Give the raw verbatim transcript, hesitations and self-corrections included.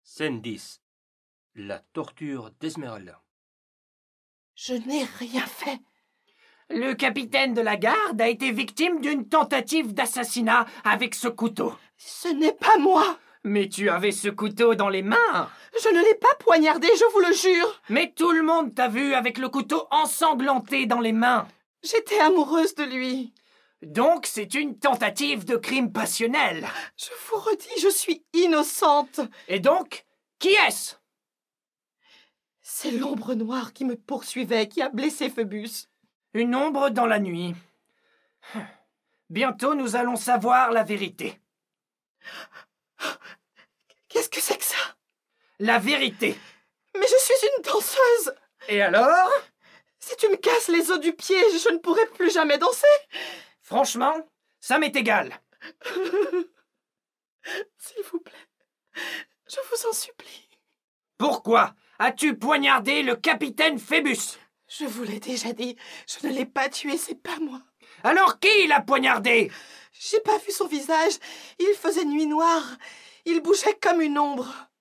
Scène dix. La torture d'Esmeralda. Je n'ai rien fait. Le capitaine de la garde a été victime d'une tentative d'assassinat avec ce couteau. Ce n'est pas moi. Mais tu avais ce couteau dans les mains. Je ne l'ai pas poignardé, je vous le jure. Mais tout le monde t'a vu avec le couteau ensanglanté dans les mains. J'étais amoureuse de lui. Donc c'est une tentative de crime passionnel. Je vous redis, je suis innocente. Et donc, qui est-ce? C'est l'ombre noire qui me poursuivait, qui a blessé Phœbus. Une ombre dans la nuit. Bientôt nous allons savoir la vérité. Qu'est-ce que c'est que ça? La vérité. Mais je suis une danseuse. Et alors? Si tu me casses les os du pied, je ne pourrai plus jamais danser. Franchement, ça m'est égal. S'il vous plaît, je vous en supplie. Pourquoi as-tu poignardé le capitaine Phœbus? Je vous l'ai déjà dit, je ne l'ai pas tué, c'est pas moi. Alors qui l'a poignardé? J'ai pas vu son visage, il faisait nuit noire, il bougeait comme une ombre.